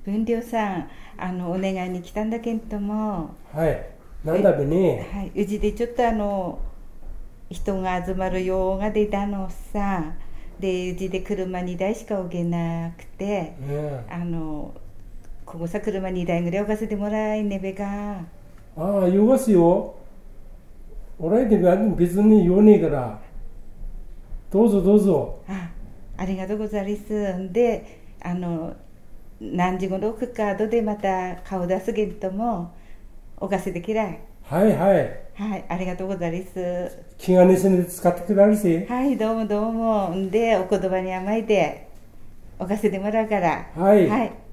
分量さん、お願いに来たんだけんとも。 はい。なんだべね。 はい。うちでちょっと人が集まる用が出たのさ。で、うちで車2台しか置けなくて、ここさ、車2台ぐらい置かせてもらえねべか。 ああ、よがすよ。俺で別に用ねえから。どうぞどうぞ。 ありがとうございます。で、何時頃置くか、後でまた顔出すけんとも、置かせてきらい。 はいはい。 はい、ありがとうございます。 気兼ねせんで使ってください。 はい、どうもどうも。で、お言葉に甘えて置かせてもらうから。 はい。 はい。